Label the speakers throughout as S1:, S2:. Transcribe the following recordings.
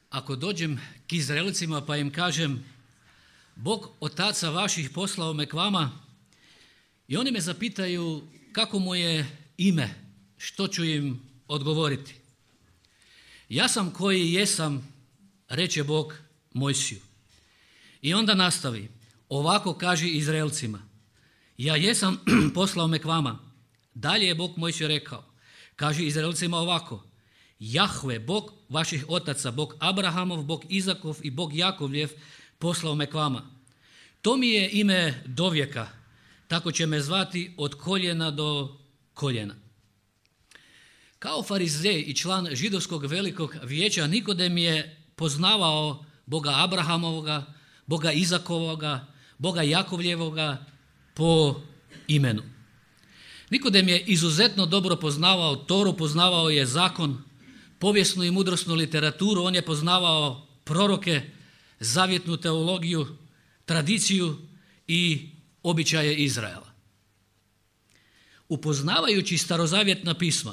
S1: ako dođem k Izraelcima pa im kažem Bog otaca vaših poslao me k vama i oni me zapitaju kako mu je ime, što ću im odgovoriti? Ja sam koji jesam, reče Bog Mojsiju. I onda nastavi, ovako kaže Izraelcima, ja jesam poslao me k vama. Dalje je Bog Mojsiju rekao, kaže Izraelcima ovako, Jahve, Bog vaših otaca, Bog Abrahamov, Bog Izakov i Bog Jakovljev poslao me k vama. To mi je ime dovijeka, tako će me zvati od koljena do koljena. Kao farizej i član židovskog velikog vijeća Nikodem je poznavao Boga Abrahamovoga, Boga Izakovoga, Boga Jakovljevoga po imenu. Nikodem je izuzetno dobro poznavao Toru, poznavao je zakon, povijesnu i mudrosnu literaturu, on je poznavao proroke, zavjetnu teologiju, tradiciju i običaje Izraela. Upoznavajući starozavjetna pisma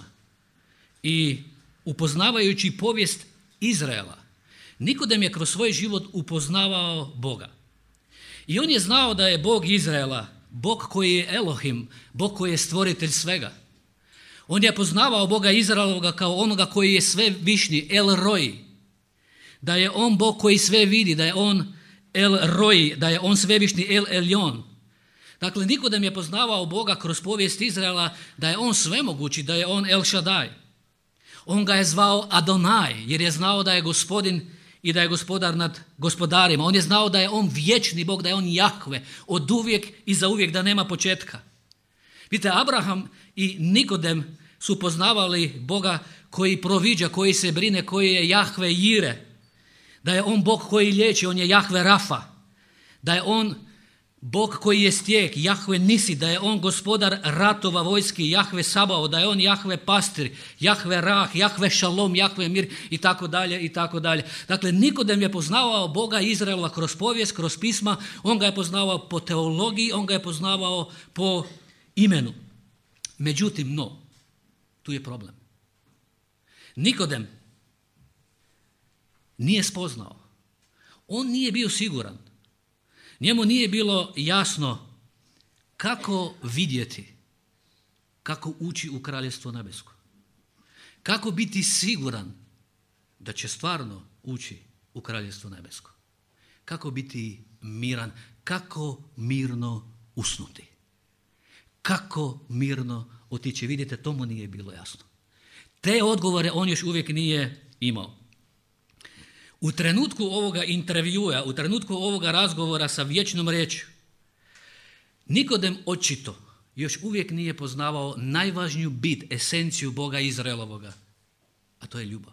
S1: i upoznavajući povijest Izraela, Nikodem je kroz svoj život upoznavao Boga. I on je znao da je Bog Izraela, Bog koji je Elohim, Bog koji je stvoritelj svega. On je poznavao Boga Izraeloga kao onoga koji je sve višnji, El Roi, da je on Bog koji sve vidi, da je on El Roi, da je on svevišnji El Elyon. Dakle, Nikodem je poznavao Boga kroz povijest Izraela, da je on svemogući, da je on El Shaddai. On ga je zvao Adonai, jer je znao da je gospodin i da je gospodar nad gospodarima. On je znao da je on vječni Bog, da je on Jahve, od uvijek i za uvijek, da nema početka. Vidite, Abraham i Nikodem su poznavali Boga koji proviđa, koji se brine, koji je Jahve Jire, da je on Bog koji liječi, on je Jahve Rafa, da je on Bog koji je stijeg, Jahve Nisi, da je on gospodar ratova vojski, Jahve Sabao, da je on Jahve pastir, Jahve Rah, Jahve Šalom, Jahve Mir i tako dalje i tako dalje. Dakle, Nikodem je poznavao Boga Izraela kroz povijest, kroz pisma, on ga je poznavao po teologiji, on ga je poznavao po imenu. Međutim, tu je problem. Nikodem nije spoznao. On nije bio siguran. Njemu nije bilo jasno kako vidjeti, kako ući u Kraljevstvo nebesko. Kako biti siguran da će stvarno ući u Kraljevstvo nebesko. Kako biti miran, kako mirno usnuti. Kako mirno otići. Vidite, to mu nije bilo jasno. Te odgovore on još uvijek nije imao. U trenutku ovoga intervjua, u trenutku ovoga razgovora sa vječnom riječju, Nikodem očito još uvijek nije poznavao najvažniju bit, esenciju Boga Izraelovoga, a to je ljubav.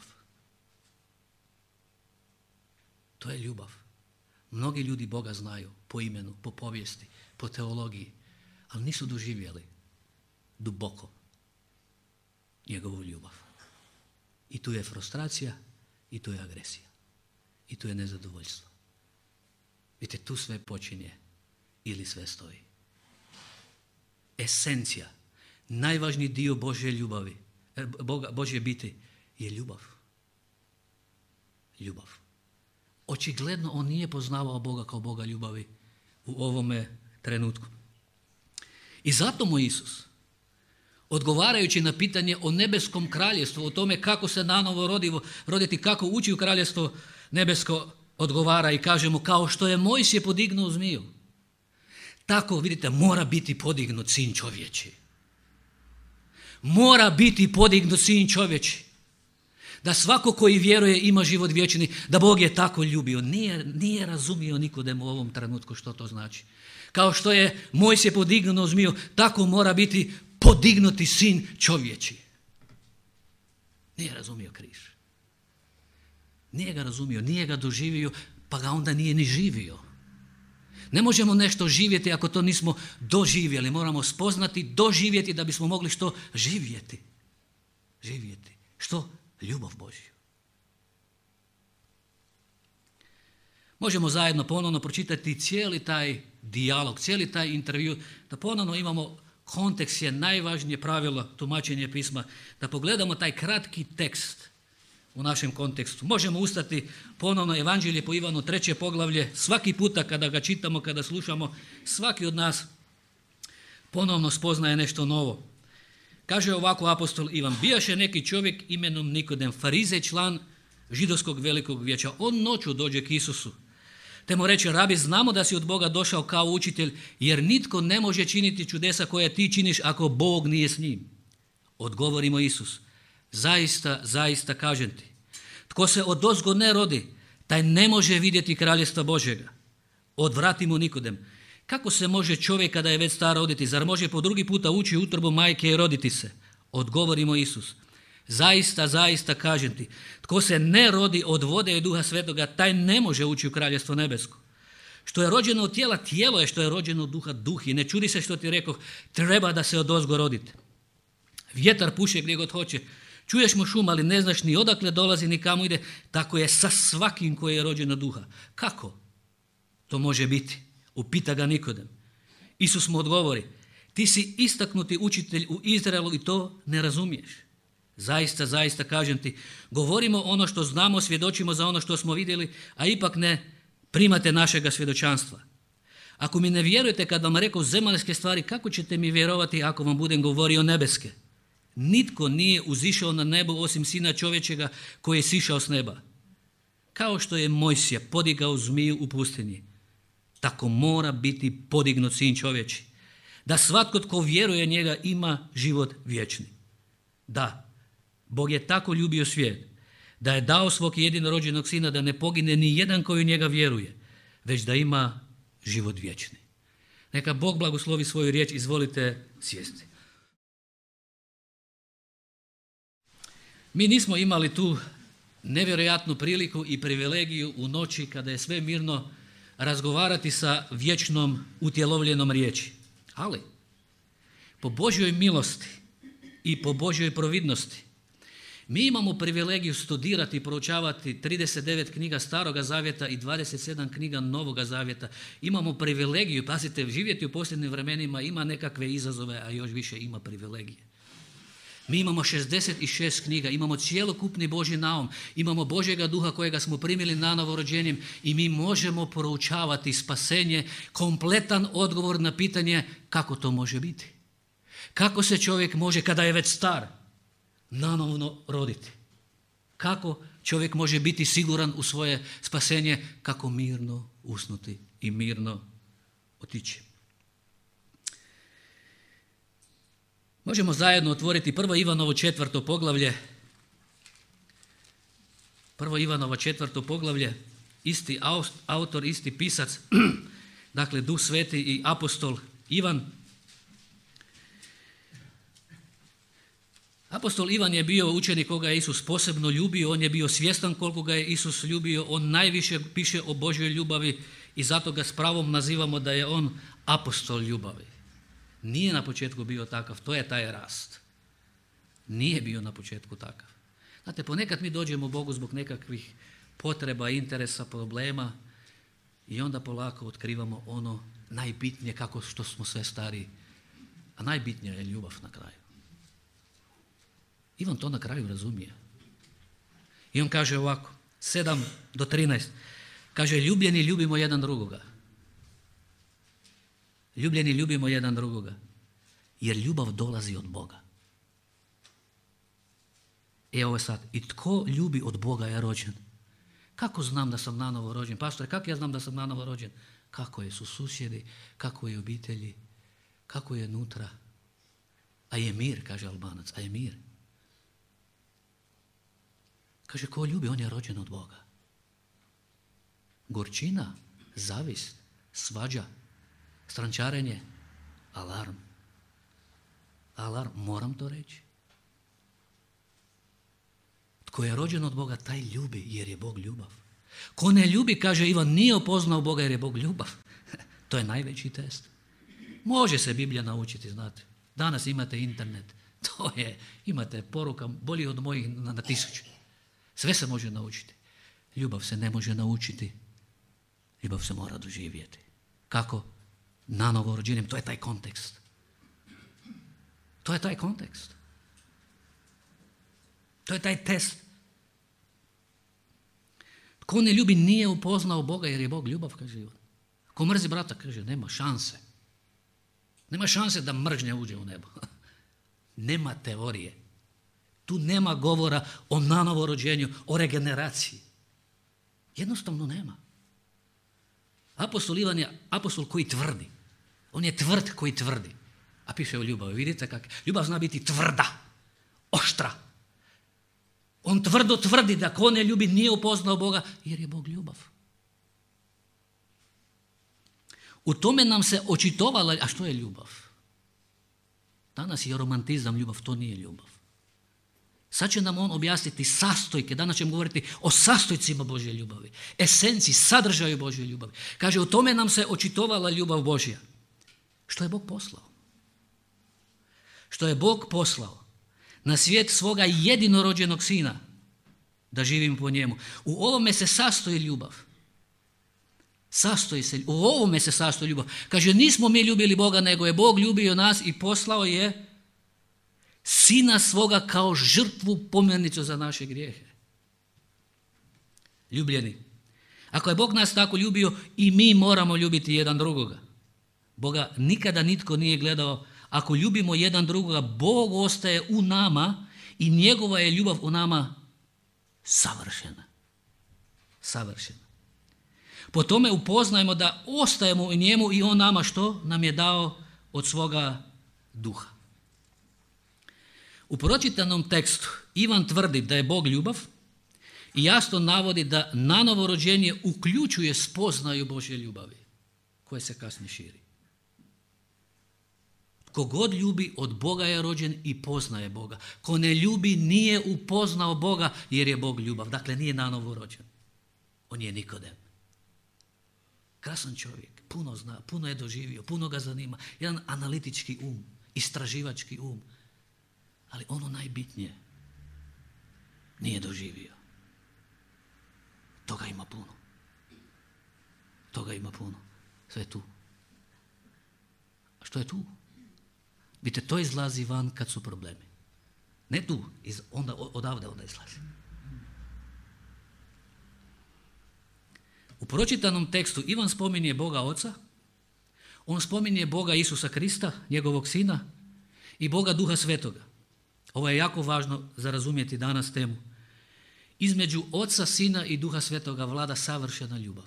S1: To je ljubav. Mnogi ljudi Boga znaju po imenu, po povijesti, po teologiji, ali nisu doživjeli duboko njegovu ljubav. I tu je frustracija i tu je agresija. I tu je nezadovoljstvo. Vidite, tu sve počinje ili sve stoji. Esencija, najvažniji dio Božje ljubavi, Božje biti je ljubav. Ljubav. Očigledno on nije poznavao Boga kao Boga ljubavi u ovome trenutku. I zato mu Isus, odgovarajući na pitanje o nebeskom kraljevstvu, o tome kako se nanovo roditi, kako ući u kraljevstvo nebesko, odgovara i kaže mu, kao što je Mojsije podignuo zmiju, tako, vidite, mora biti podignut sin čovječi. Mora biti podignut sin čovječi. Da svako koji vjeruje ima život vječni, da Bog je tako ljubio. Nije razumio Nikodem u ovom trenutku što to znači. Kao što je Mojsije podignuo zmiju, tako mora biti podignuti sin čovječi. Nije razumio križ. Nije ga razumio, nije ga doživio, pa ga onda nije ni živio. Ne možemo nešto živjeti ako to nismo doživjeli. Moramo spoznati, doživjeti da bismo mogli što živjeti. Živjeti. Što? Ljubav Božju. Možemo zajedno ponovno pročitati cijeli taj dijalog, cijeli taj intervju, da ponovno imamo kontekst je najvažnije pravilo tumačenja pisma, da pogledamo taj kratki tekst u našem kontekstu. Možemo ustati ponovno Evanđelje po Ivanu 3. poglavlje. Svaki puta kada ga čitamo, kada slušamo, svaki od nas ponovno spoznaje nešto novo. Kaže ovako apostol Ivan: bijaše neki čovjek imenom Nikodem, farizej, član židovskog velikog vijeća. On noću dođe k Isusu, te mu reče: rabi, znamo da si od Boga došao kao učitelj, jer nitko ne može činiti čudesa koja ti činiš ako Bog nije s njim. Odgovori mu Isus: zaista, zaista kažem ti, tko se odozgo ne rodi, taj ne može vidjeti kraljevstva Božjega. Odvrati mu Nikodem: kako se može čovjek kada je već star roditi? Zar može po drugi puta ući u utrobu majke i roditi se? Odgovori mu Isus: zaista, zaista kažem ti, tko se ne rodi od vode i Duha Svetoga, taj ne može ući u kraljevstvo nebesko. Što je rođeno od tijela, tijelo je, što je rođeno od duha, duh. I ne čudi se što ti rekoh, treba da se odozgo rodite. Vjetar puše gdje god hoće, čuješ mu šum, ali ne znaš ni odakle dolazi ni kamo ide. Tako je sa svakim koji je rođen od duha. Kako to može biti? Upita ga Nikodem. Isus mu odgovori: ti si istaknuti učitelj u Izraelu i to ne razumiješ. Zaista, zaista kažem ti, govorimo ono što znamo, svjedočimo za ono što smo vidjeli, a ipak ne primate našega svjedočanstva. Ako mi ne vjerujete kad vam rekao zemaljske stvari, kako ćete mi vjerovati ako vam budem govorio nebeske? Nitko nije uzišao na nebo osim Sina čovječega koji je sišao s neba. Kao što je Mojsija podigao zmiju u pustinji, tako mora biti podignut Sin čovječi, da svatko tko vjeruje njega ima život vječni. Da, Bog je tako ljubio svijet da je dao svog jedinorođenog Sina da ne pogine ni jedan koji u njega vjeruje, već da ima život vječni. Neka Bog blagoslovi svoju riječ, izvolite sjesti. Mi nismo imali tu nevjerojatnu priliku i privilegiju u noći kada je sve mirno razgovarati sa vječnom utjelovljenom riječi. Ali po Božjoj milosti i po Božjoj providnosti mi imamo privilegiju studirati i proučavati 39 knjiga Staroga zavjeta i 27 knjiga Novoga zavjeta. Imamo privilegiju, pazite, živjeti u posljednjim vremenima ima nekakve izazove, a još više ima privilegije. Mi imamo 66 knjiga, imamo cjelokupni Božji naum, imamo Božjega duha kojega smo primili na novorođenjem i mi možemo proučavati spasenje, kompletan odgovor na pitanje kako to može biti. Kako se čovjek može, kada je već star, nanovno roditi? Kako čovjek može biti siguran u svoje spasenje? Kako mirno usnuti i mirno otići? Možemo zajedno otvoriti 1. Ivanovo 4. poglavlje. 1. Ivanovo 4. poglavlje, isti autor, isti pisac, dakle Duh Sveti i apostol Ivan. Apostol Ivan je bio učenik koga je Isus posebno ljubio, on je bio svjestan koliko ga je Isus ljubio, on najviše piše o Božjoj ljubavi i zato ga s pravom nazivamo da je on apostol ljubavi. Nije na početku bio takav, to je taj rast. Nije bio na početku takav. Znate, ponekad mi dođemo Bogu zbog nekakvih potreba, interesa, problema i onda polako otkrivamo ono najbitnije, kako što smo sve stariji. A najbitnija je ljubav na kraju. Ivan to na kraju razumije. I on kaže ovako, 7 do 13, kaže: ljubljeni, ljubimo jedan drugoga. Ljubljeni, ljubimo jedan drugoga, jer ljubav dolazi od Boga. Evo sad, i tko ljubi od Boga je rođen. Kako znam da sam nanovo rođen? Pastore, kako ja znam da sam nanovo rođen? Kako je su susjedi, kako je obitelji, kako je nutra. A je mir, kaže Albanac, a je mir. Kaže, ko ljubi, on je rođen od Boga. Gorčina, zavist, svađa, strančarenje, alarm. Alarm, moram to reći. Tko je rođen od Boga, taj ljubi jer je Bog ljubav. Ko ne ljubi, kaže Ivan, nije upoznao Boga jer je Bog ljubav. To je najveći test. Može se Biblija naučiti, znate. Danas imate internet. To je, imate poruka bolji od mojih na 1000. Sve se može naučiti. Ljubav se ne može naučiti. Ljubav se mora doživjeti. Kako? Na novorođenjem. To je taj kontekst. To je taj kontekst. To je taj test. Ko ne ljubi nije upoznao Boga jer je Bog ljubav, kaže Ivan. Ko mrzi brata, kaže, nema šanse. Nema šanse da mržnja uđe u nebo. Nema teorije. Tu nema govora o nanovo rođenju, o regeneraciji. Jednostavno nema. Apostol Ivan je apostol koji tvrdi. On je tvrd koji tvrdi. A piše o ljubavi. Vidite kako? Ljubav zna biti tvrda, oštra. On tvrdo tvrdi da ko ne ljubi nije upoznao Boga jer je Bog ljubav. U tome nam se očitovala, a što je ljubav? Danas je romantizam ljubav, to nije ljubav. Sad će nam on objasniti sastojke, danas ćemo govoriti o sastojcima Božje ljubavi, esenciji, sadržaju Božje ljubavi. Kaže, u tome nam se očitovala ljubav Božja. Što je Bog poslao? Što je Bog poslao na svijet svoga jedinorođenog sina, da živimo po njemu. U ovome se sastoji ljubav. U ovome se sastoji ljubav. Kaže, nismo mi ljubili Boga, nego je Bog ljubio nas i poslao je sina svoga kao žrtvu pomjernicu za naše grijehe. Ljubljeni, ako je Bog nas tako ljubio, i mi moramo ljubiti jedan drugoga. Boga nikada nitko nije gledao. Ako ljubimo jedan drugoga, Bog ostaje u nama i njegova je ljubav u nama savršena. Savršena. Po tome upoznajemo da ostajemo u njemu i on nama što nam je dao od svoga duha. U pročitanom tekstu Ivan tvrdi da je Bog ljubav i jasno navodi da nanovo rođenje uključuje spoznaju Božje ljubavi koje se kasnije širi. Ko god ljubi od Boga je rođen i poznaje Boga. Ko ne ljubi nije upoznao Boga jer je Bog ljubav. Dakle, nije nanovo rođen. On je Nikodem. Krasan čovjek, puno zna, puno je doživio, puno ga zanima. Jedan analitički um, istraživački um. Ali ono najbitnije nije doživio. Toga ima puno. Toga ima puno. Sve je tu. A što je tu? Vidite, to izlazi van kad su problemi. Ne tu, odavde onda izlazi. U pročitanom tekstu Ivan spominje Boga Oca, on spominje Boga Isusa Krista, njegovog Sina, i Boga Duha Svetoga. Ovo je jako važno za razumjeti danas temu. Između Oca, Sina i Duha Svetoga vlada savršena ljubav.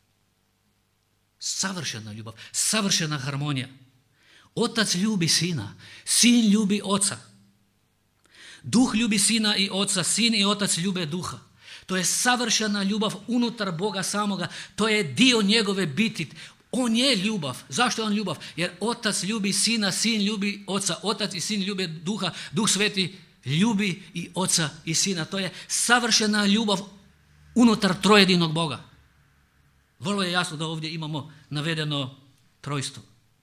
S1: Savršena ljubav, savršena harmonija. Otac ljubi Sina, Sin ljubi Oca. Duh ljubi Sina i Oca, Sin i Otac ljube Duha. To je savršena ljubav unutar Boga samoga, to je dio njegove biti. On je ljubav. Zašto je on ljubav? Jer Otac ljubi Sina, Sin ljubi Oca, Otac i Sin ljube Duha, Duh Sveti ljubi i Oca i Sina. To je savršena ljubav unutar trojedinog Boga. Vrlo je jasno da ovdje imamo navedeno trojstvo.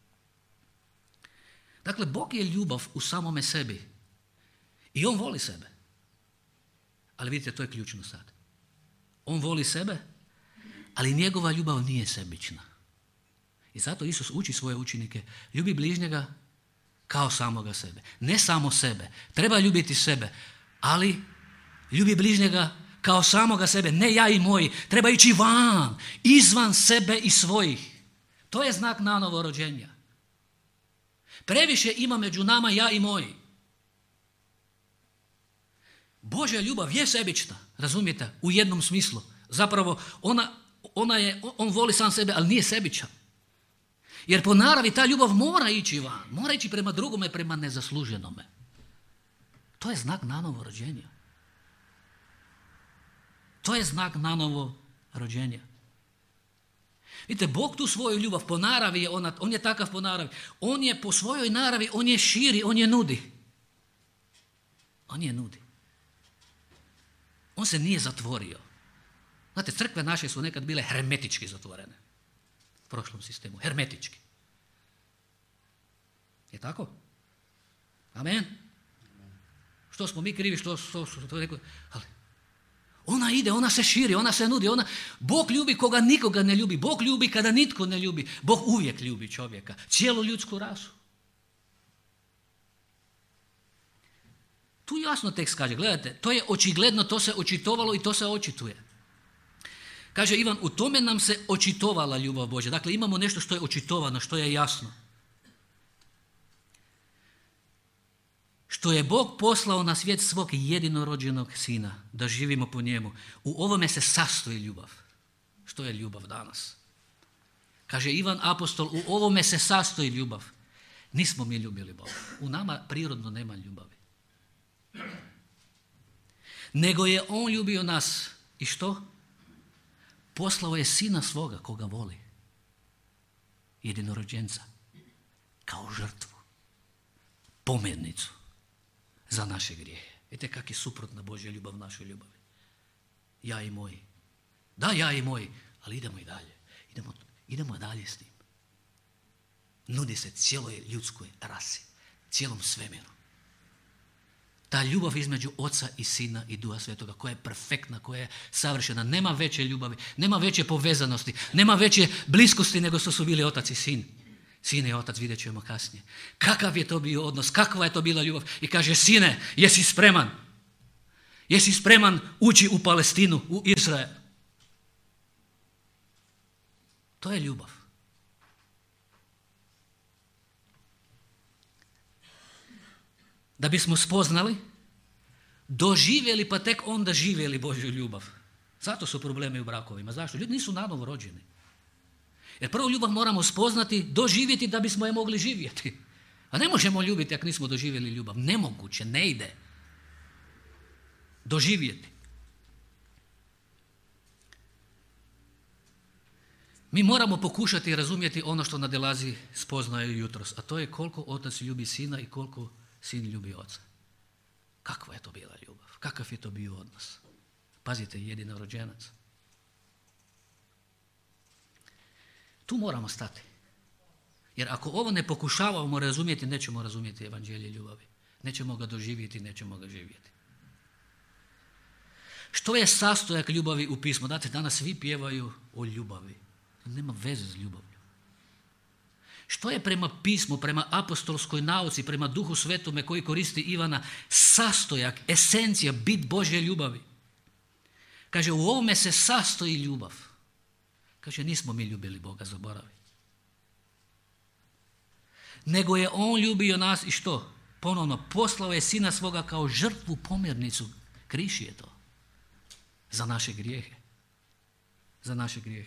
S1: Dakle, Bog je ljubav u samome sebi i on voli sebe. Ali vidite, to je ključno sad. On voli sebe, ali njegova ljubav nije sebična. I zato Isus uči svoje učenike, ljubi bližnjega kao samoga sebe. Ne samo sebe, treba ljubiti sebe, ali ljubi bližnjega kao samoga sebe, ne ja i moji. Treba ići van, izvan sebe i svojih. To je znak nanovo rođenja. Previše ima među nama ja i moji. Božja ljubav je sebična, razumijete, u jednom smislu. Zapravo, on voli sam sebe, ali nije sebičan. Jer po naravi ta ljubav mora ići van, mora ići prema drugome, prema nezasluženome. To je znak nanovo rođenja. To je znak nanovo rođenja. Vidite, Bog tu svoju ljubav po naravi, on je takav po naravi. On je po svojoj naravi, on je širi, on je nudi. On je nudi. On se nije zatvorio. Znate, crkve naše su nekad bile hermetički zatvorene. U prošlom sistemu, hermetički. Je tako? Amen? Što smo mi krivi, što to neko... Ali ona ide, ona se širi, ona se nudi. Bog ljubi koga nikoga ne ljubi. Bog ljubi kada nitko ne ljubi. Bog uvijek ljubi čovjeka. Cijelu ljudsku rasu. Tu jasno tekst kaže, gledajte, to je očigledno, to se očitovalo i to se očituje. Kaže Ivan, u tome nam se očitovala ljubav Božja. Dakle, imamo nešto što je očitovano, što je jasno. Što je Bog poslao na svijet svog jedinorođenog sina, da živimo po njemu. U ovome se sastoji ljubav. Što je ljubav danas? Kaže Ivan apostol, u ovome se sastoji ljubav. Nismo mi ljubili Boga. U nama prirodno nema ljubavi. Nego je on ljubio nas. I što? Poslao je sina svoga koga voli. Jedinorođenca. Kao žrtvu. Pomjernicu. Za naše grijehe. Vidite kak je suprotna Božja ljubav našoj ljubavi. Ja i moji. Da, ja i moji. Ali idemo i dalje. Idemo dalje s tim. Nudi se cijeloj ljudskoj rasi. Cijelom svemiru. Ta ljubav između Oca i Sina i Duha Svetoga koja je perfektna, koja je savršena. Nema veće ljubavi, nema veće povezanosti, nema veće bliskosti nego što su bili Otac i Sin. Sin i Otac vidjet ćemo kasnije. Kakav je to bio odnos, kakva je to bila ljubav. I kaže, sine, jesi spreman? Jesi spreman ući u Palestinu, u Izrael? To je ljubav. Da bismo spoznali, doživjeli pa tek onda živjeli Božju ljubav. Zato su problemi u brakovima. Zašto? Ljudi nisu nanovo rođeni. Jer prvo ljubav moramo spoznati, doživjeti da bismo je mogli živjeti. A ne možemo ljubiti ako nismo doživjeli ljubav. Nemoguće, ne ide. Doživjeti. Mi moramo pokušati razumjeti ono što nadilazi spoznaju jutros. A to je koliko Otac ljubi Sina i koliko Sin ljubi Oca. Kakva je to bila ljubav? Kakav je to bio odnos? Pazite, jedinorođenac. Tu moramo stati. Jer ako ovo ne pokušavamo razumjeti, nećemo razumjeti evanđelje ljubavi. Nećemo ga doživjeti, nećemo ga živjeti. Što je sastojak ljubavi u pismu? Znate, danas svi pjevaju o ljubavi. Nema veze s ljubavlju. Što je prema pismu, prema apostolskoj nauci, prema Duhu Svetome koji koristi Ivana, sastojak, esencija, bit Božje ljubavi? Kaže, u ovome se sastoji ljubav. Kaže, nismo mi ljubili Boga, zaboravi. Nego je on ljubio nas i što? Ponovno, poslao je Sina svoga kao žrtvu pomjernicu. Križ je to. Za naše grijehe. Za naše grijehe.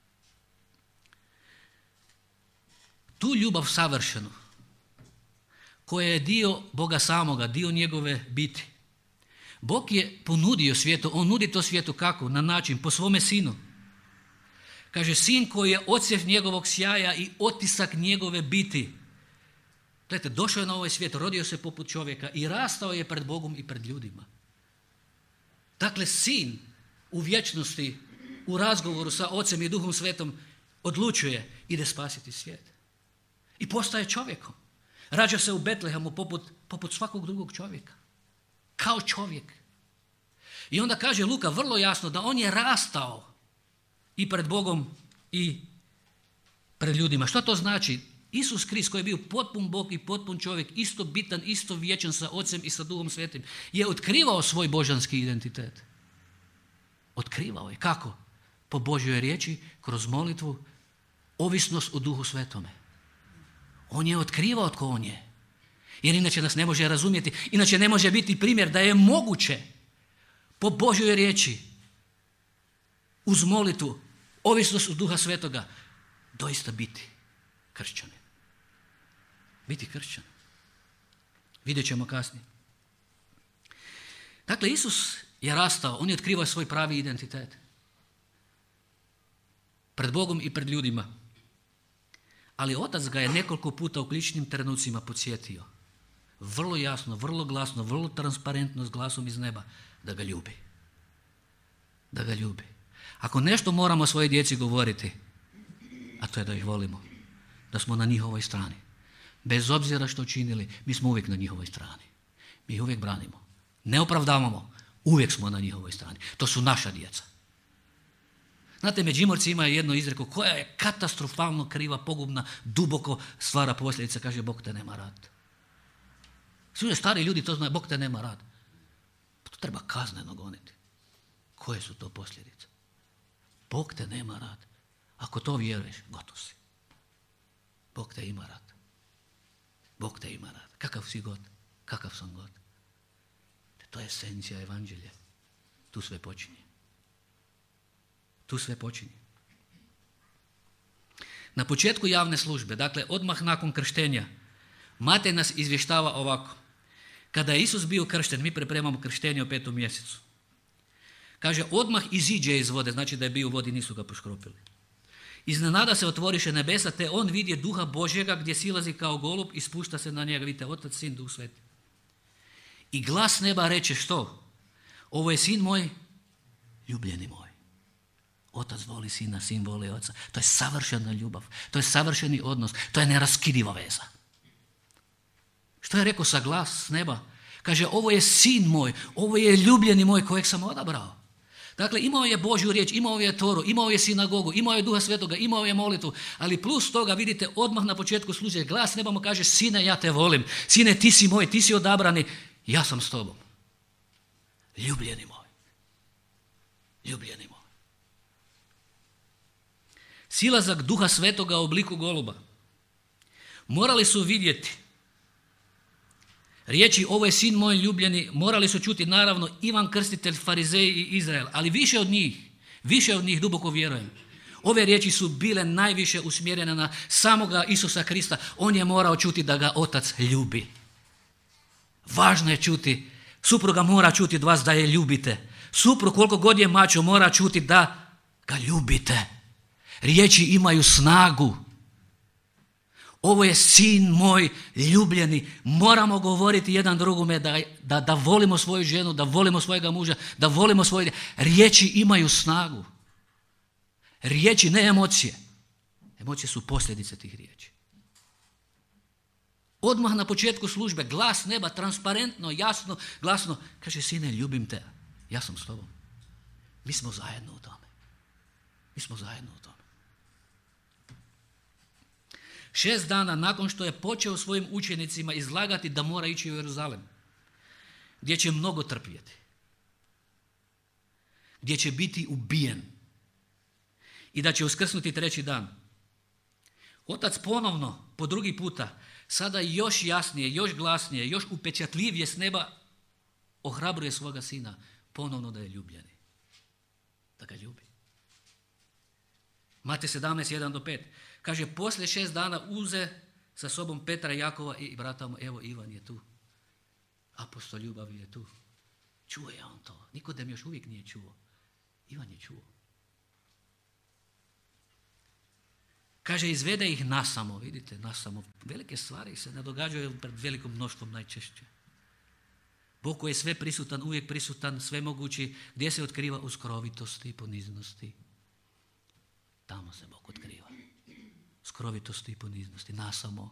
S1: Tu ljubav savršenu, koja je dio Boga samoga, dio njegove biti. Bog je ponudio svijetu, on nudi to svijetu kako? Na način, po svome Sinu. Kaže, Sin koji je odsjev njegovog sjaja i otisak njegove biti. Gledajte, došao je na ovaj svijet, rodio se poput čovjeka i rastao je pred Bogom i pred ljudima. Dakle, Sin u vječnosti, u razgovoru sa Ocem i Duhom Svetom odlučuje, ide spasiti svijet. I postaje čovjekom. Rađa se u Betlehemu poput svakog drugog čovjeka. Kao čovjek. I onda kaže Luka vrlo jasno da on je rastao i pred Bogom i pred ljudima. Što to znači? Isus Krist koji je bio potpun Bog i potpun čovjek, isto bitan, isto vječan sa Ocem i sa Duhom Svetim, je otkrivao svoj božanski identitet. Otkrivao je. Kako? Po Božjoj riječi, kroz molitvu, ovisnost o Duhu Svetome. On je otkrivao tko on je. Jer inače nas ne može razumjeti. Inače ne može biti primjer da je moguće po Božjoj riječi uz molitvu, ovisnost od Duha Svetoga, doista biti kršćanin. Biti kršćanin. Vidjet ćemo kasnije. Dakle, Isus je rastao, on je otkrivao svoj pravi identitet. Pred Bogom i pred ljudima. Ali Otac ga je nekoliko puta u ključnim trenucima podsjetio. Vrlo jasno, vrlo glasno, vrlo transparentno s glasom iz neba. Da ga ljubi. Da ga ljubi. Ako nešto moramo svojoj djeci govoriti, a to je da ih volimo. Da smo na njihovoj strani. Bez obzira što činili, mi smo uvijek na njihovoj strani. Mi ih uvijek branimo. Ne opravdavamo. Uvijek smo na njihovoj strani. To su naša djeca. Znate, Međimurci imaju jednu izreku koja je katastrofalno kriva, pogubna, duboko stvara posljedice. Kaže, Bog te nema rad. Svi stari ljudi to znaju, Bog te nema rad. To treba kazneno goniti. Koje su to posljedice? Bog te nema rad. Ako to vjeruješ, gotov si. Bog te ima rad. Bog te ima rad. Kakav si god, kakav sam god. To je esencija evanđelja. Tu sve počinje. Tu sve počinje. Na početku javne službe, dakle odmah nakon krštenja, Matej nas izvještava ovako. Kada je Isus bio kršten, mi pripremamo krštenje u 5. mjesecu. Kaže, odmah iziđe iz vode, znači da je bio u vodi, nisu ga poškropili. Iznenada se otvoriše nebesa, te on vidje duha Božjega gdje silazi kao golub i spušta se na njega. Vidite, Otac, Sin, Duh Sveti. I glas neba reče što? Ovo je sin moj, ljubljeni moj. Otac voli sina, sin voli oca. To je savršena ljubav. To je savršeni odnos. To je neraskidiva veza. Što je rekao sa glas s neba? Kaže, ovo je sin moj, ovo je ljubljeni moj kojeg sam odabrao. Dakle, imao je Božju riječ, imao je Toru, imao je sinagogu, imao je Duha Svetoga, imao je molitvu, ali plus toga, vidite, odmah na početku službe glas neba mu kaže, sine, ja te volim, sine, ti si moj, ti si odabrani, ja sam s tobom. Ljubljeni moj. Ljubljeni moj. Silazak Duha Svetoga u obliku goluba. Morali su vidjeti riječi, ovo je sin moj ljubljeni, morali su čuti naravno Ivan Krstitelj, farizeji i Izrael, ali više od njih duboko vjerujem. Ove riječi su bile najviše usmjerene na samoga Isusa Krista. On je morao čuti da ga Otac ljubi. Važno je čuti, supruga mora čuti od vas da je ljubite. Suprug koliko god je mačo mora čuti da ga ljubite. Riječi imaju snagu. Ovo je sin moj ljubljeni. Moramo govoriti jedan drugome da volimo svoju ženu, da volimo svojega muža, da volimo svoje... Riječi imaju snagu. Riječi, ne emocije. Emocije su posljedice tih riječi. Odmah na početku službe, glas neba, transparentno, jasno, glasno, kaže, sine, ljubim te, ja sam s tobom. Mi smo zajedno u tome. Mi smo zajedno u tome. 6 dana nakon što je počeo svojim učenicima izlagati da mora ići u Jeruzalem, gdje će mnogo trpjeti, gdje će biti ubijen i da će uskrsnuti 3. dan. Otac ponovno, po drugi puta, sada još jasnije, još glasnije, još upečatljivije s neba ohrabruje svoga sina ponovno da je ljubljeni, da ga ljubi. Matej 17:1-5. Kaže, poslije 6 dana uze sa sobom Petra, Jakova i brata mu, evo Ivan je tu. Apostol ljubavi je tu. Čuje on to. Nikodem još uvijek nije čuo. Ivan je čuo. Kaže, izvede ih nasamo, vidite, nasamo. Velike stvari se ne događaju pred velikom mnoštvom najčešće. Bog koji je sve prisutan, uvijek prisutan, sve mogući, gdje se otkriva u skrovitosti i poniznosti. Tamo se Bog otkriva. Skrovitosti i poniznosti, nasamo.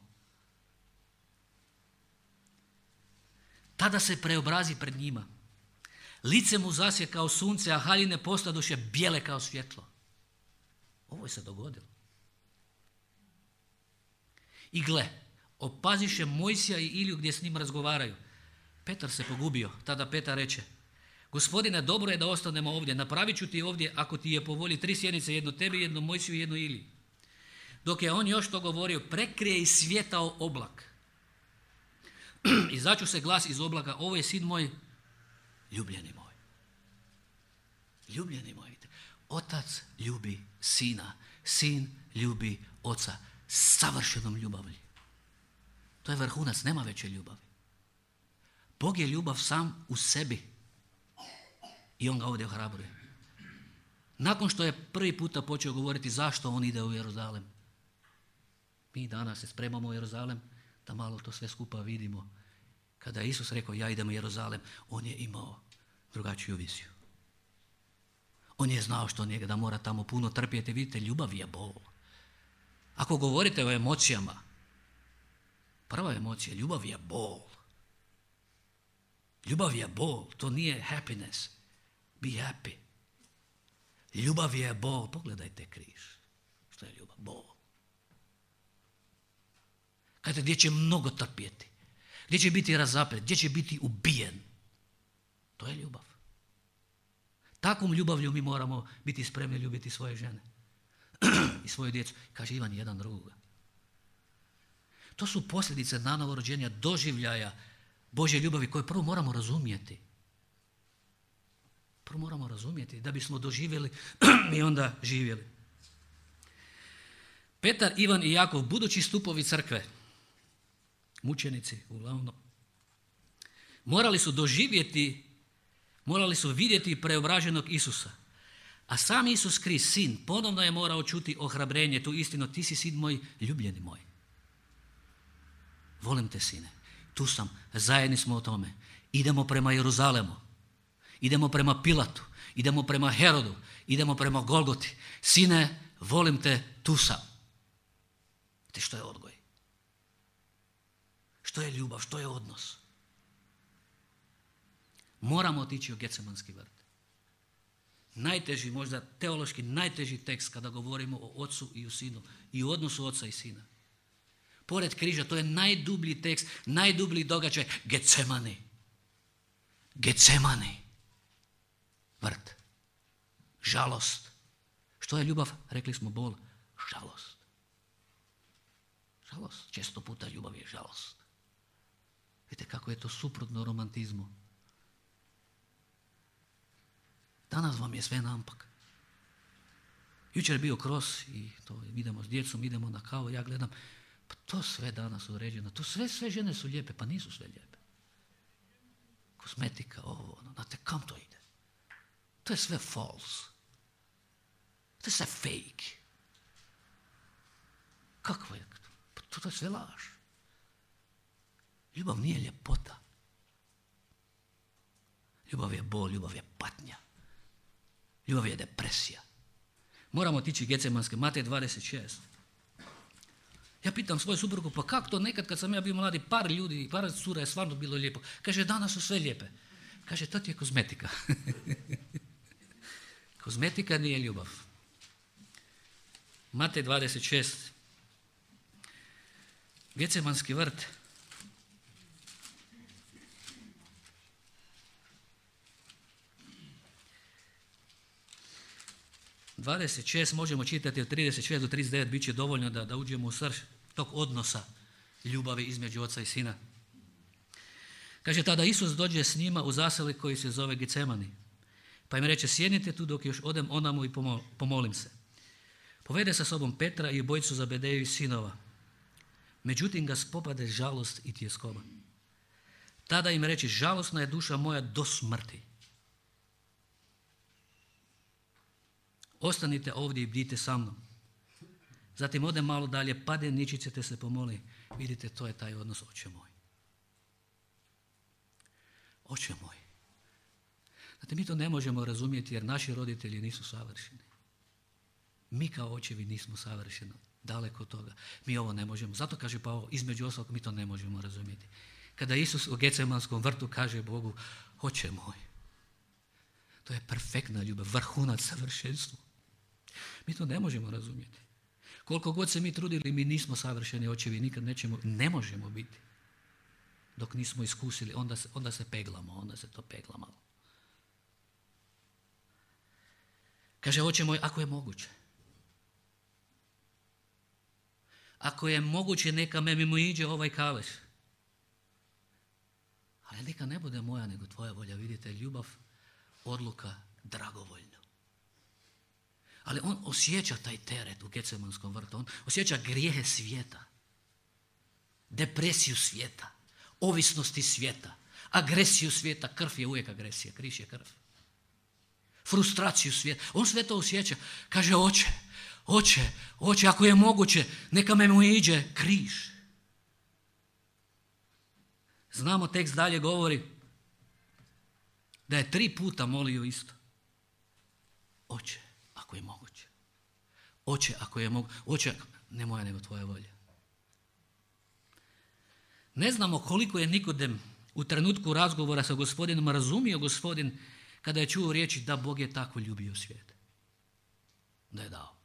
S1: Tada se preobrazi pred njima. Lice mu zasje kao sunce, a haljine postadoše bijele kao svjetlo. Ovo je se dogodilo. I gle, opaziše Mojsija i Iliju gdje s njim razgovaraju. Petar se pogubio. Tada Petar reče, Gospodine, dobro je da ostanemo ovdje. Napravit ću ti ovdje, ako ti je po volji, 3 sjenice, jedno tebi, jedno Mojsiju i jedno Iliji. Dok je on još to govorio, prekrije i svjetao oblak. Izaću se glas iz oblaka, ovo je sin moj, ljubljeni moj. Ljubljeni moj. Otac ljubi sina, sin ljubi oca. Savršenom ljubavlji. To je vrhunac, nema veće ljubavi. Bog je ljubav sam u sebi i on ga ovdje ohrabruje. Nakon što je prvi puta počeo govoriti zašto on ide u Jeruzalem, mi danas se spremamo u Jeruzalem da malo to sve skupa vidimo. Kada je Isus rekao ja idem u Jeruzalem, on je imao drugačiju viziju. On je znao što njega da mora tamo puno trpjeti. Vidite, ljubav je bol. Ako govorite o emocijama, prva emocija, ljubav je bol. Ljubav je bol, to nije happiness. Be happy. Ljubav je bol. Pogledajte križ. Što je ljubav? Bol. Kada gdje će mnogo trpjeti, gdje će biti razapret, gdje će biti ubijen. To je ljubav. Takvom ljubavlju mi moramo biti spremni ljubiti svoje žene i svoju djecu. Kaže Ivan jedan drugoga. To su posljedice nanovo rođenja, doživljaja Božje ljubavi koje prvo moramo razumjeti. Prvo moramo razumjeti da bismo doživjeli i onda živjeli. Petar, Ivan i Jakov, budući stupovi crkve, mučenici uglavnom, morali su doživjeti, morali su vidjeti preobraženog Isusa. A sam Isus Krist, sin, ponovno je morao čuti ohrabrenje, tu istinu, ti si sin moj, ljubljeni moj. Volim te, sine, tu sam, zajedni smo o tome. Idemo prema Jeruzalemu, idemo prema Pilatu, idemo prema Herodu, idemo prema Golgoti. Sine, volim te, tu sam. Te što je odgoj? Što je ljubav, što je odnos? Moramo otići u Getsemanski vrt. Najteži, možda teološki najteži tekst kada govorimo o ocu i o sinu i o odnosu oca i sina. Pored križa, to je najdublji tekst, najdublji događaj, Getsemani. Getsemani. Vrt. Žalost. Što je ljubav? Rekli smo bol. Žalost. Žalost. Često puta ljubav je žalost. Vidite kako je to suprotno romantizmu. Danas vam je sve naopak. Jučer je bio kros i to idemo s djecom, idemo na kavu, ja gledam, pa to sve danas uređeno, to sve žene su lijepe, pa nisu sve lijepe. Kozmetika, ovo, ono, znate, kam to ide? To je sve false. To je sve fake. Kakvo je? Pa to je sve laž. Ljubav nije ljepota. Ljubav je bol, ljubav je patnja. Ljubav je depresija. Moramo otići Getsemanske, Matej 26. Ja pitam svoju suprugu, pa kako to nekad kad sam ja bio mladi, par ljudi, par cura je stvarno bilo lijepo. Kaže, danas su sve lijepe. Kaže, to ti je kozmetika. Kozmetika nije ljubav. Matej 26. Getsemanski vrt. 26 možemo čitati od 36 do 39, bit će dovoljno da uđemo u srž tog odnosa ljubavi između oca i sina. Kaže, tada Isus dođe s njima u zaselik koji se zove Getsemani. Pa im reče, sjednite tu dok još odem onamo i pomolim se. Povede sa sobom Petra i obojicu Zabedejevih sinova. Međutim ga spopade žalost i tjeskoba. Tada im reče, žalosna je duša moja do smrti. Ostanite ovdje i bdite sa mnom. Zatim ode malo dalje, pade ničice te se pomoli. Vidite, to je taj odnos, oče moj. Oče moj. Znate, mi to ne možemo razumjeti jer naši roditelji nisu savršeni. Mi kao očevi nismo savršeni, daleko od toga. Mi ovo ne možemo. Zato kaže Pavao, između ostalog, mi to ne možemo razumjeti. Kada Isus u Getsemanskom vrtu kaže Bogu, oče moj, to je perfektna ljubav, vrhunac savršenstva. Mi to ne možemo razumjeti. Koliko god se mi trudili, mi nismo savršeni očevi, nikad ne možemo biti. Dok nismo iskusili, onda se peglamo, onda se to pegla malo. Kaže, oče moj, ako je moguće. Ako je moguće, neka me mimo iđe ovaj kališ. Ali neka ne bude moja, nego tvoja volja. Vidite, ljubav, odluka, dragovoljno. Ali on osjeća taj teret u Getsemanskom vrtu. On osjeća grijehe svijeta, depresiju svijeta, ovisnosti svijeta, agresiju svijeta. Krv je uvijek agresija, križ je krv. Frustraciju svijeta. On sve to osjeća. Kaže, oče, ako je moguće, neka me mu iđe križ. Znamo, tekst dalje govori da je 3 puta molio isto. Oče, ako je moguće. Oče, ako je moguće. Oče, ne moja nego tvoja volja. Ne znamo koliko je Nikodem u trenutku razgovora sa Gospodinom razumio Gospodin kada je čuo riječi da Bog je tako ljubio svijet. Da je dao.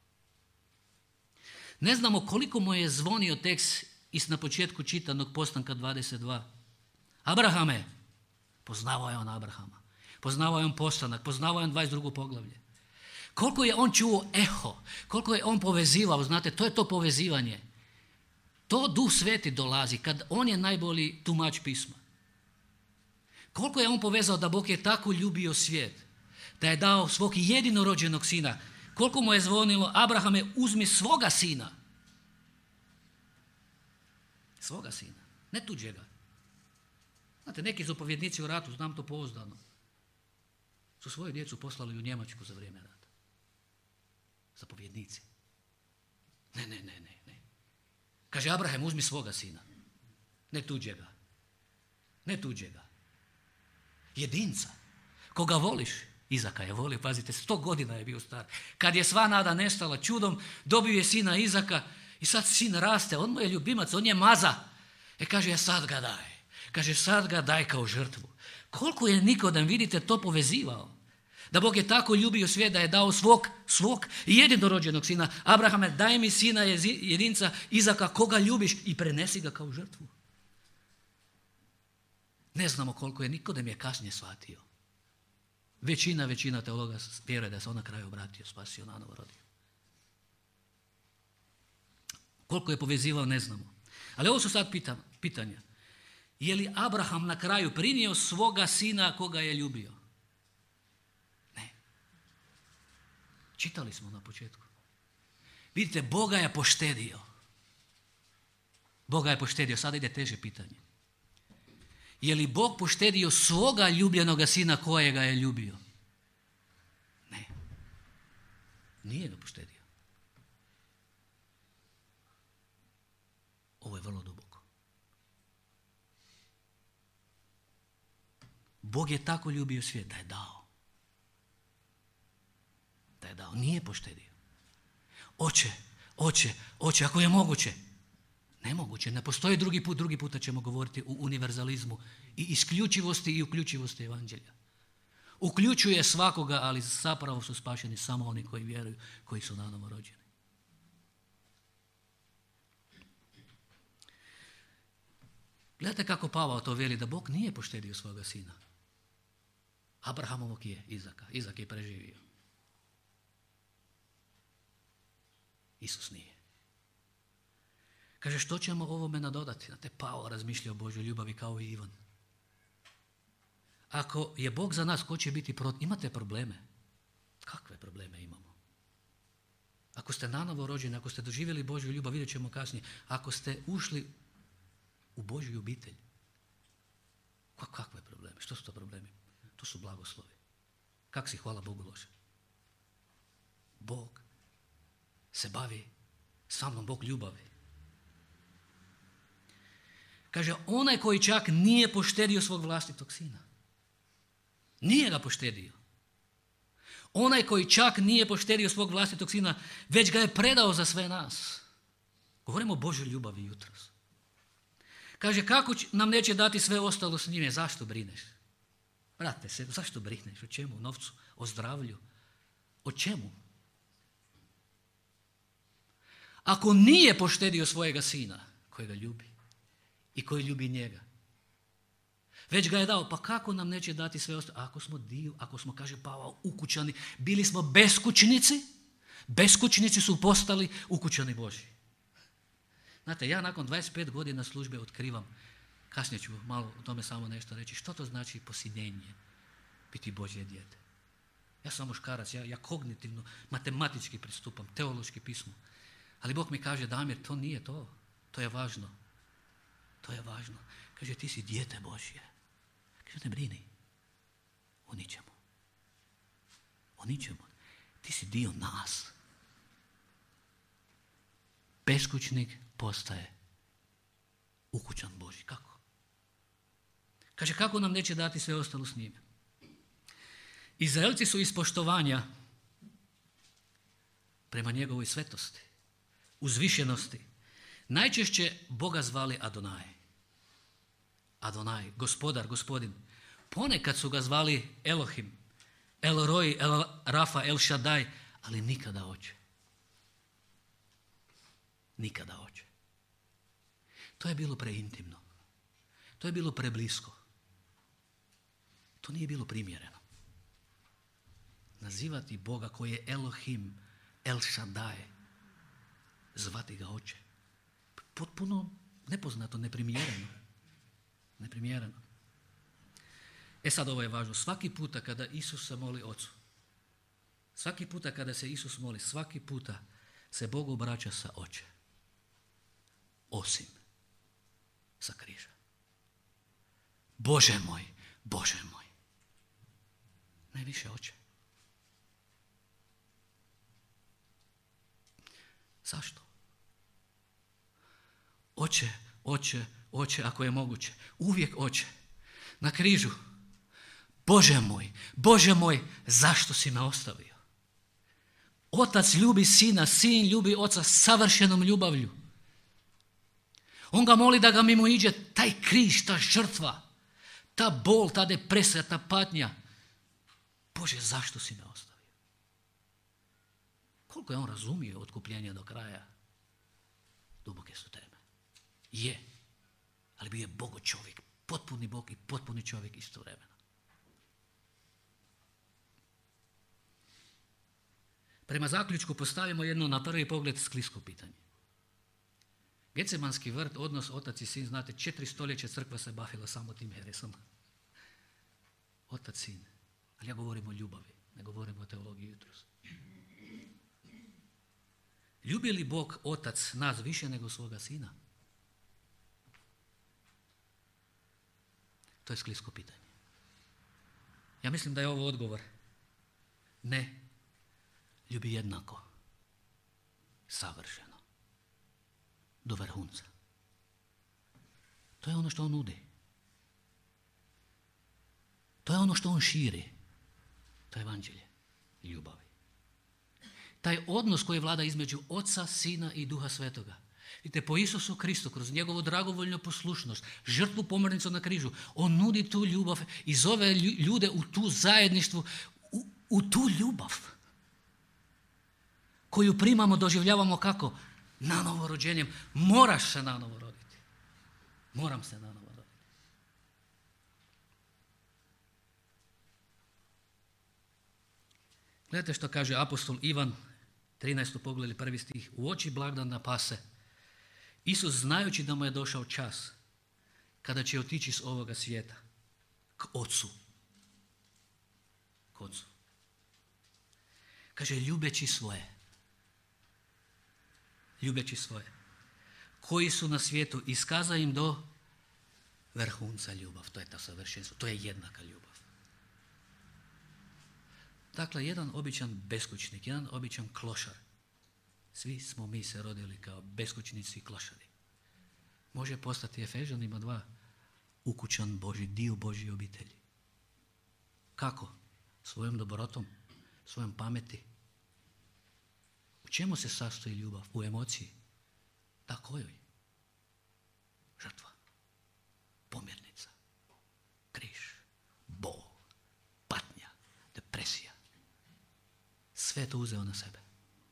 S1: Ne znamo koliko mu je zvonio tekst iz na početku čitanog Postanka 22. Abrahame, poznavao je on Abrahama. Poznavao je on postanak, poznavao je on 22. poglavlje. Koliko je on čuo eho, koliko je on povezivao, znate, to je to povezivanje. To Duh Sveti dolazi kad on je najbolji tumač pisma. Koliko je on povezao da Bog je tako ljubio svijet, da je dao svog jedinorođenog sina. Koliko mu je zvonilo, Abrahame, uzmi svoga sina. Svoga sina, ne tuđega. Znate, neki zapovjednici u ratu, znam to pouzdano, su svoju djecu poslali u Njemačku za vrijeme rata. Zapovjednici. Ne. Kaže, Abraham, uzmi svoga sina. Ne tuđega. Ne tuđega. Jedinca. Koga voliš? Izaka je volio, pazite, 100 godina je bio star. Kad je sva nada nestala čudom, dobio je sina Izaka i sad sin raste, on mu je ljubimac, on je maza. Kaže, sad ga daj. Kaže, sad ga daj kao žrtvu. Koliko je Nikodem, vidite, to povezivao. Da Bog je tako ljubio svijet da je dao svog jedinorođenog sina. Abrahame, daj mi sina jedinca Izaka, koga ljubiš, i prenesi ga kao žrtvu. Ne znamo koliko je, Nikodem je kasnije shvatio. Većina teologa vjeruje da se on na kraju obratio, spasio, nanovo rodio. Koliko je povezivao, ne znamo. Ali ovo su sad pitanja. Je li Abraham na kraju prinio svoga sina koga je ljubio? Ne. Čitali smo na početku. Vidite, Boga je poštedio. Boga je poštedio. Sada ide teže pitanje. Je li Bog poštedio svoga ljubljenoga sina kojega je ljubio? Ne. Nije ga poštedio. Ovo je vrlo duboko. Bog je tako ljubio svijet da je dao. Da je dao. Nije poštedio. Oče, ako je moguće. Nemoguće, ne postoji drugi puta ćemo govoriti o univerzalizmu i isključivosti i uključivosti evanđelja. Uključuje svakoga, ali zapravo su spašeni samo oni koji vjeruju, koji su nanovo rođeni. Gledajte kako Pavao to veli, da Bog nije poštedio svoga sina. Abrahamovog je, Izak je preživio. Isus nije. Kaže, što ćemo ovome nadodati? Znate, Pavao razmišlja o Božoj ljubavi kao i Ivan. Ako je Bog za nas, ko će biti protiv? Imate probleme? Kakve probleme imamo? Ako ste nanovo rođeni, ako ste doživjeli Božju ljubav, vidjet ćemo kasnije. Ako ste ušli u Božju obitelj, kakve probleme? Što su to problemi? To su blagoslovi. Kak si, hvala Bogu, loše? Bog se bavi sa mnom, Bog ljubavi. Kaže, onaj koji čak nije poštedio svog vlastitog sina. Nije ga poštedio. Onaj koji čak nije poštedio svog vlastitog sina, već ga je predao za sve nas. Govorimo o Božoj ljubavi jutros. Kaže, kako nam neće dati sve ostalo s njime? Zašto brineš? Brate, zašto brineš? O čemu? O novcu? O zdravlju? O čemu? Ako nije poštedio svojega sina, kojega ljubi i koji ljubi njega, već ga je dao, pa kako nam neće dati sve ostalo? Ako smo, kaže Pavao, ukućani, bili smo beskućnici su postali ukućani Božji. Znate, ja nakon 25 godina službe otkrivam, kasnije ću malo o tome samo nešto reći, što to znači posinjenje, biti Božje dijete. Ja sam muškarac, ja kognitivno, matematički pristupam, teološki pismo. Ali Bog mi kaže, Damir, to nije to. To je važno. To je važno. Kaže, ti si dijete Božje. Kaže, ne brini. O ničemu. O ničemu. Ti si dio nas. Beskućnik postaje ukućan Božji. Kako? Kaže, kako nam neće dati sve ostalo s njim? Izraelci su iz poštovanja prema njegovoj svetosti, uzvišenosti, najčešće Boga zvali Adonaj. Adonaj, gospodar, gospodin. Ponekad su ga zvali Elohim, El Roi, El Rafa, El Shaddai, ali nikada oče. Nikada oče. To je bilo preintimno. To je bilo preblisko. To nije bilo primjereno. nazivati Boga koji je Elohim, El Shaddai, zvati ga oče. Potpuno nepoznato, neprimjereno. Sad ovo je važno. Svaki puta kada Isus se moli Ocu, svaki puta kada se Isus moli, svaki puta se Bog obraća sa oče. Osim sa križa. Bože moj, Bože moj. Ne više oče. Zašto? Oče, oče, oče, ako je moguće. Uvijek oče. Na križu. Bože moj, zašto si me ostavio? Otac ljubi sina, sin ljubi oca savršenom ljubavlju. On ga moli da ga mimo iđe taj križ, ta žrtva, ta bol, ta depresija, ta patnja. Bože, zašto si me ostavio? Koliko je on razumio otkupljenje do kraja? Duboke su teme. Je, ali bio je Bogo čovjek, potpuni Bog i potpuni čovjek istovremeno. Prema zaključku postavimo jedno na prvi pogled sklisko pitanje. Getsemanski vrt, odnos otac i sin, znate, 4 stoljeća crkva se bavila samo tim heresom. Otac, sin. Ali ja govorim o ljubavi, ne govorim o teologiji jutros. Ljubi li Bog otac nas više nego svoga sina? To je sklisko pitanje. Ja mislim da je ovo odgovor. Ne. Ljubi jednako. Savršeno. Do vrhunca. To je ono što on nudi. To je ono što on širi. To je evanđelje ljubavi. Taj odnos koji vlada između Oca, Sina i Duha Svetoga. Vidite, po Isusu Kristu, kroz njegovu dragovoljnu poslušnost, žrtvu pomrnicu na križu, on nudi tu ljubav i zove ljude u tu zajedništvu, u tu ljubav koju primamo, doživljavamo kako? Nanovo rođenjem. Moraš se nanovo roditi. Moram se nanovo roditi. Gledajte što kaže apostol Ivan, 13. poglavlje, 1. stih. U oči blagdana Pase, Isus, znajući da mu je došao čas kada će otići s ovoga svijeta k Ocu. K Ocu. Kaže, ljubeći svoje, koji su na svijetu, iskaza im do vrhunca ljubav. To je ta savršenstvo, to je jednaka ljubav. Dakle, jedan običan beskućnik, jedan običan klošar. Svi smo mi se rodili kao beskućnici i klošari. Može postati Efežanima 2 ukućan Božji, dio Božje obitelji. Kako? Svojom dobrotom, svojom pameti. U čemu se sastoji ljubav? U emociji. Da, kojoj? Žrtva. Pomirnica. Križ. Bol. Patnja. Depresija. Sve to uzeo na sebe.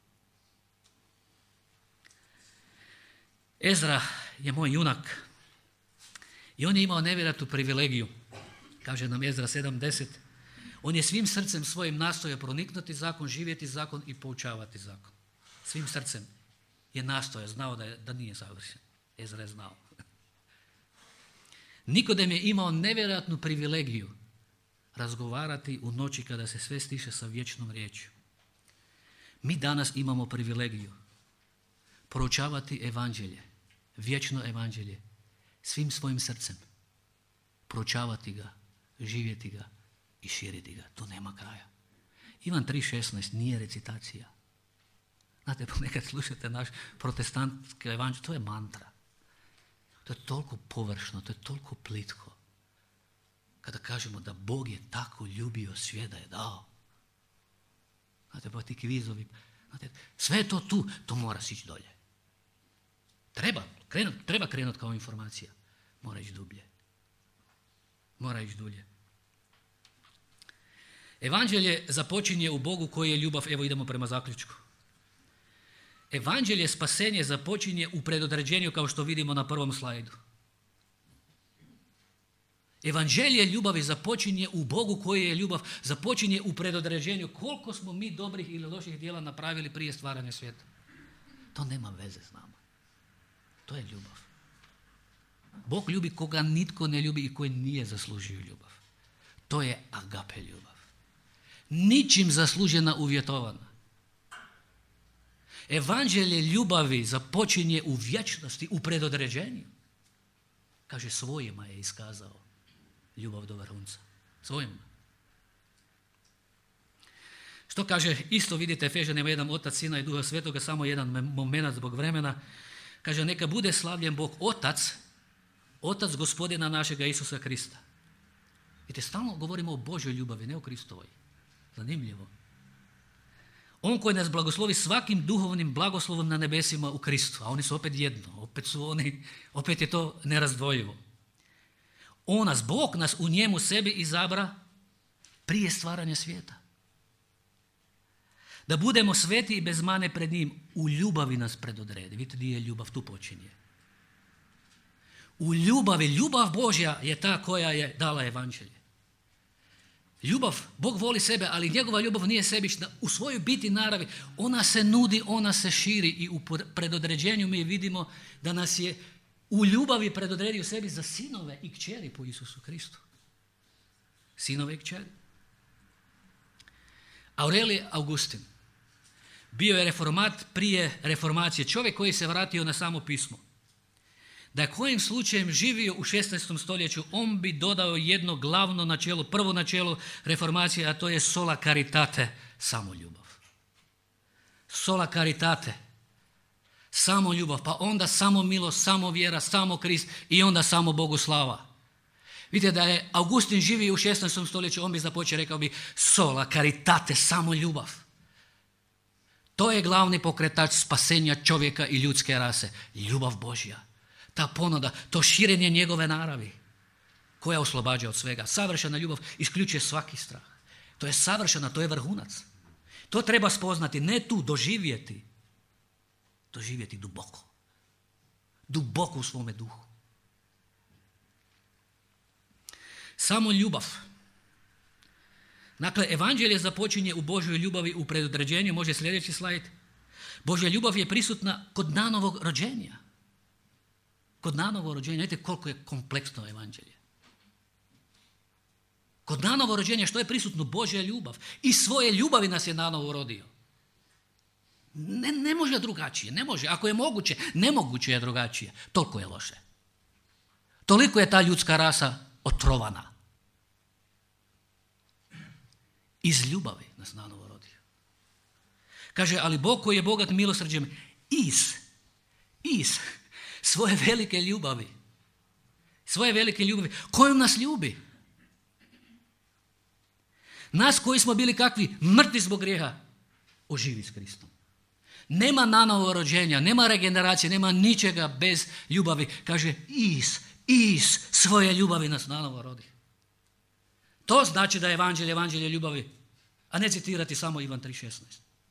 S1: Ezra je moj junak i on je imao nevjerojatnu privilegiju. Kaže nam Ezra 7.10. On je svim srcem svojim nastojao proniknuti zakon, živjeti zakon i poučavati zakon. Svim srcem je nastojao, znao da nije savršen. Ezra je znao. Nikodem je imao nevjerojatnu privilegiju razgovarati u noći kada se sve stiše sa vječnom riječju. Mi danas imamo privilegiju proučavati evanđelje, vječno evanđelje, svim svojim srcem. Proučavati ga, živjeti ga i širiti ga. Tu nema kraja. Ivan 3.16 nije recitacija. Znate, ponekad slušate naš protestantski evanđelje, to je mantra. To je toliko površno, to je toliko plitko. Kada kažemo da Bog je tako ljubio svijet da je dao. Znate, pa ti kvizovi, znate, sve je to tu, to mora ići dolje. Treba krenuti kao informacija. Mora ići dublje. Mora ići dulje. Evanđelje započinje u Bogu koji je ljubav. Evo idemo prema zaključku. Evanđelje spasenje započinje u predodređenju kao što vidimo na prvom slajdu. Evanđelje ljubavi započinje u Bogu koji je ljubav, započinje u predodređenju. Koliko smo mi dobrih ili loših djela napravili prije stvaranja svijeta? To nema veze s nama. To je ljubav. Bog ljubi koga nitko ne ljubi i koji nije zaslužio ljubav. To je agape ljubav. Ničim zaslužena, uvjetovana. Evanđelje ljubavi započinje u vječnosti, u predodređenju. Kaže, svojima je iskazao ljubav do vrhunca. Svojima. Što kaže, isto vidite, Efežanima 1, Otac, Sina i Duha Svetoga, samo jedan moment zbog vremena. Kaže, neka bude slavljen Bog Otac, Otac Gospodina našega Isusa Krista. Vidite, stalno govorimo o Božoj ljubavi, ne o Kristovoj. Zanimljivo. On koji nas blagoslovi svakim duhovnim blagoslovom na nebesima u Kristu. A oni su opet jedno. Opet je to nerazdvojivo. On nas, Bog nas u njemu sebi izabra prije stvaranja svijeta. Da budemo sveti i bez mane pred njim. U ljubavi nas predodredi. Vidite gdje je ljubav, tu počinje. U ljubavi, ljubav Božja je ta koja je dala evanđelje. Ljubav, Bog voli sebe, ali njegova ljubav nije sebična. U svojoj biti naravi ona se nudi, ona se širi i u predodređenju mi vidimo da nas je u ljubavi predodredio sebi za sinove i kćeri po Isusu Kristu. Sinove i kćeri. Aurelije Augustin bio je reformat prije reformacije, čovjek koji se vratio na samo pismo. Da je kojim slučajem živio u 16. stoljeću, on bi dodao jedno glavno načelo, prvo načelo reformacije, a to je sola caritate, samo ljubav. Sola caritate, samo ljubav, pa onda samo milost, samo vjera, samo Krist i onda samo Bogu slava. Vidite da je Augustin živio u 16. stoljeću, on bi započeo, rekao bi sola caritate, samo ljubav. To je glavni pokretač spasenja čovjeka i ljudske rase, ljubav Božja. Ta ponuda, to širenje njegove naravi koja oslobađa od svega. Savršena ljubav isključuje svaki strah. To je savršena, to je vrhunac. To treba spoznati, ne tu doživjeti. Doživjeti duboko. Duboko u svome duhu. Samo ljubav. Dakle, evanđelje započinje u Božjoj ljubavi u predodređenju. Može sljedeći slajd. Božja ljubav je prisutna kod nanovog rođenja. Kod nanovo rođenja, vidite koliko je kompleksno evanđelje. Kod nanovo rođenja što je prisutno? Božja ljubav. I svoje ljubavi nas je nanovo rodio. Ne može drugačije, ne može. Ako je moguće, nemoguće je drugačije. Toliko je loše. Toliko je ta ljudska rasa otrovana. Iz ljubavi nas nanovo rodio. Kaže, ali Bog koji je bogat milosrđem iz svoje velike ljubavi, kojom nas ljubi. Nas koji smo bili kakvi, mrtvi zbog grijeha, oživi s Kristom. Nema nanovo rođenja, nema regeneracije, nema ničega bez ljubavi. Kaže, iz svoje ljubavi nas nanovo rodi. To znači da je evanđelje ljubavi, a ne citirati samo Ivan 3.16.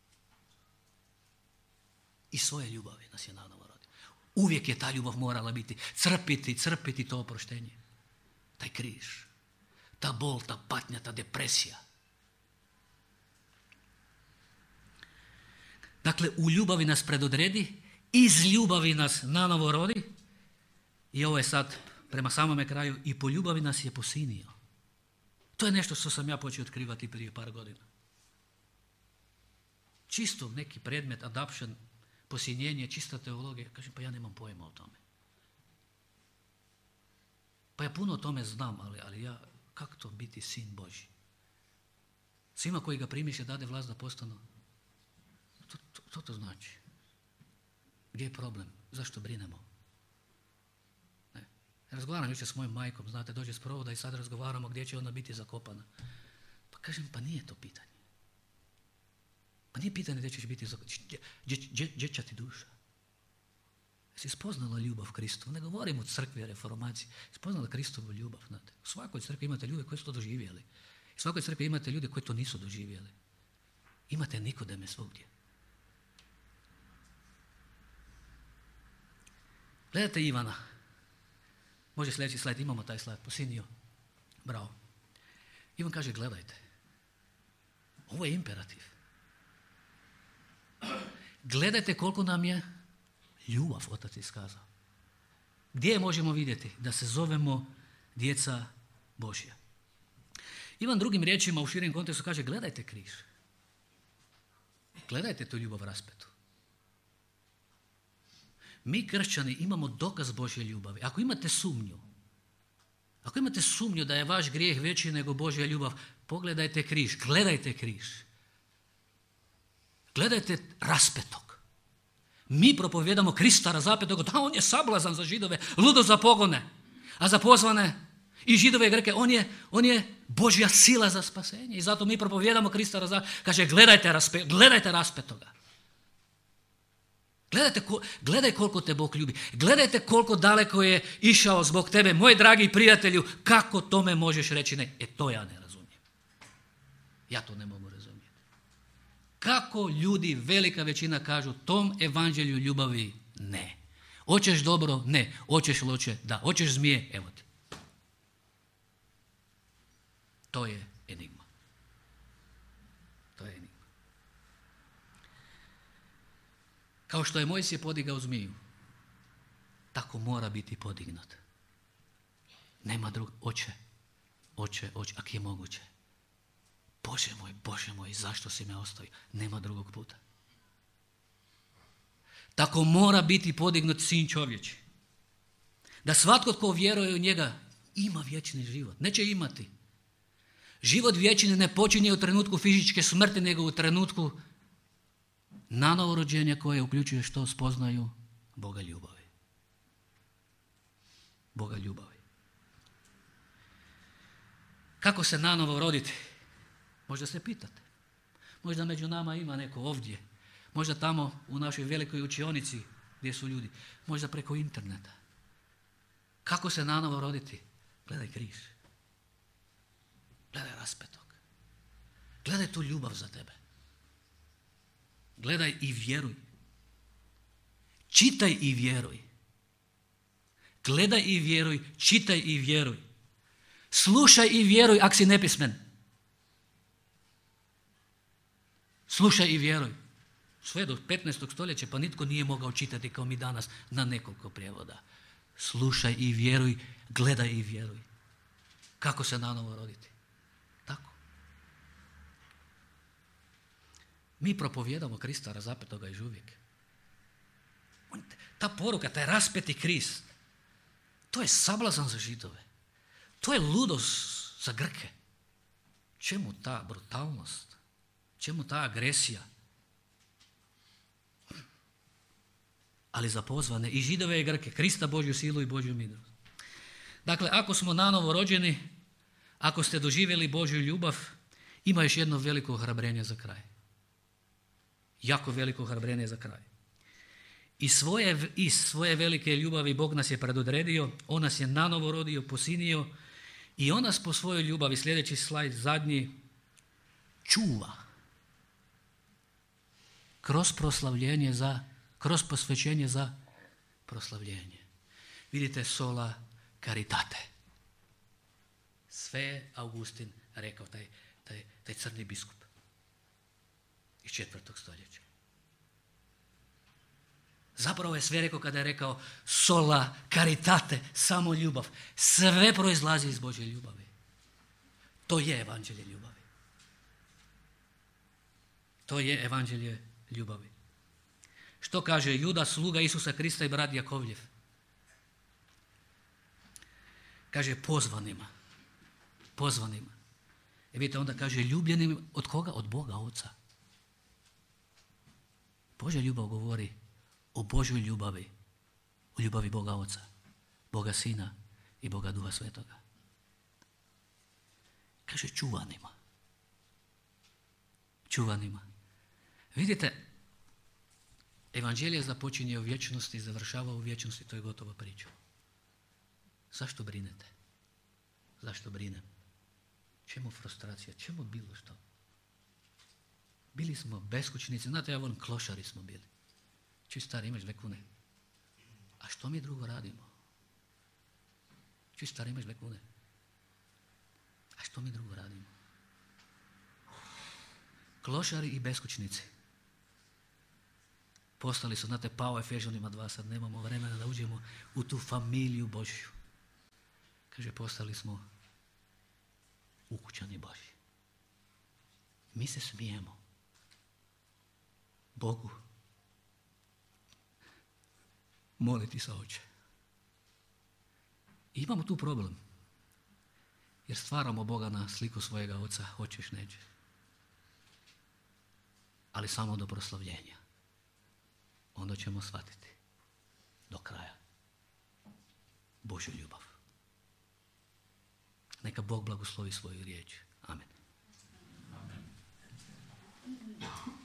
S1: Iz svoje ljubavi nas je nanovo rodi. Uvijek je ta ljubav morala biti crpiti to oproštenje. Taj križ, ta bol, ta patnja, ta depresija. Dakle, u ljubavi nas predodredi, iz ljubavi nas nanovo rodi i ovo je sad prema samome kraju, i po ljubavi nas je posinio. To je nešto što sam ja počeo otkrivati prije par godina. Čisto neki predmet, adoption, posinjenje, čista teologija. Kažem, pa ja nemam pojma o tome. Pa ja puno o tome znam, ali ja, kako to biti sin Božji? Svima koji ga primiš je dade vlast da postanu. Što to znači? Gdje je problem? Zašto brinemo? Ne. Razgovaram jučer s mojom majkom, znate, dođe s provoda i sad razgovaramo gdje će ona biti zakopana. Pa kažem, pa nije to pitanje. Pa nije pitanje gdje ćeš biti zakopana. Gdje će ti duša? Jesi spoznala ljubav Kristu? Ne govorim o crkvi, reformaciji. Spoznala Kristovu ljubav. Znate. U svakoj crkvi imate ljude koji su to doživjeli. U svakoj crkvi imate ljude koji to nisu doživjeli. Imate Nikodeme svugdje. Gledajte Ivana. Može sljedeći slajd, imamo taj slajd, posinio. Bravo. Ivan kaže, gledajte. Ovo je imperativ. Gledajte koliko nam je ljubav Otac iskazao. Gdje je možemo vidjeti? Da se zovemo djeca Božja. Ivan drugim riječima u širem kontekstu kaže, gledajte križ. Gledajte tu ljubav raspetu. Mi kršćani imamo dokaz Božje ljubavi. Ako imate sumnju da je vaš grijeh veći nego Božja ljubav, pogledajte križ, gledajte križ. Gledajte raspetog. Mi propovijedamo Krista razapetog, da on je sablazan za Židove, ludo za pogone, a za pozvane i Židove i Greke, on je Božja sila za spasenje. I zato mi propovijedamo Krista razapetog. Kaže, gledajte raspetoga. Gledaj koliko te Bog ljubi. Gledajte koliko daleko je išao zbog tebe, moj dragi prijatelju, kako tome možeš reći ne? To ja ne razumijem. Ja to ne mogu razumjeti. Kako ljudi, velika većina kažu tom evanđelju ljubavi ne. Hoćeš dobro? Ne. Hoćeš loše? Da. Hoćeš zmije? Evo ti. To je enigma. Kao što je Mojsije podigao zmiju, tako mora biti podignut. Nema drugog. Oče, ako je moguće. Bože moj, zašto si me ostavio? Nema drugog puta. Tako mora biti podignut Sin čovječi. Da svatko tko vjeruje u njega ima vječni život. Neće imati. Život vječni ne počinje u trenutku fizičke smrti, nego u trenutku nanovo rođenja koje uključuje što? Spoznaju Boga ljubavi. Boga ljubavi. Kako se nanovo roditi? Možda se pitate. Možda među nama ima neko ovdje. Možda tamo u našoj velikoj učionici gdje su ljudi. Možda preko interneta. Kako se nanovo roditi? Gledaj križ. Gledaj raspetog. Gledaj tu ljubav za tebe. Gledaj i vjeruj. Čitaj i vjeruj. Gledaj i vjeruj, čitaj i vjeruj. Slušaj i vjeruj ako si nepismen. Slušaj i vjeruj. Sve do 15. stoljeća pa nitko nije mogao čitati kao mi danas na nekoliko prijevoda. Slušaj i vjeruj, gledaj i vjeruj. Kako se nanovo roditi? Tako. Mi propovijedamo Krista razapetoga još uvijek. Ta poruka, taj raspeti Krist, to je sablazan za Židove. To je ludost za Grke. Čemu ta brutalnost? Čemu ta agresija? Ali za pozvane i Židove i Grke, Krista, Božju silu i Božju milost. Dakle, ako smo nanovo rođeni, ako ste doživjeli Božju ljubav, ima još jedno veliko ohrabrenje za kraj. Jako veliko ohrabrenje za kraj. Iz svoje velike ljubavi Bog nas je predodredio, on nas je nanovo rodio, posinio i on nas po svojoj ljubavi, sljedeći slajd, zadnji, čuva. Kroz posvećenje za proslavljenje. Vidite, sola caritate. Sve Augustin rekao, taj crni biskup iz 4. stoljeća. Zapravo je sve rekao kada je rekao sola caritate, samo ljubav. Sve proizlazi iz Božje ljubavi. To je evanđelje ljubavi. To je evanđelje ljubavi. Što kaže Juda, sluga Isusa Krista i brat Jakovljev? Kaže pozvanima. Vidite, onda kaže ljubljenim od koga? Od Boga Oca. Božja ljubav govori o Božjoj ljubavi, o ljubavi Boga Oca, Boga Sina i Boga Duha Svetoga. Kaže čuvanima. Vidite, evanđelje započinje u vječnosti i završava u vječnosti, to je gotova priča. Zašto brinete? Zašto brinem? Čemu frustracija? Čemu bilo što? Bili smo beskućnici, znate, klošari smo bili. Čuj stari, imaš 2 kune. A što mi drugo radimo? Čuj stari, imaš 2 kune. što mi drugo radimo? Klošari i beskućnici postali su, znate, pao Efežanima 2, sad nemamo vremena da uđemo u tu familiju Božju. Kaže, postali smo ukućani Božji. Mi se smijemo Bogu moliti sa oče. I imamo tu problem. Jer stvaramo Boga na sliku svojega oca, hoćeš, nećeš. Ali samo do proslavljenja. Onda ćemo shvatiti do kraja Božju ljubav. Neka Bog blagoslovi svoju riječ. Amen. Amen.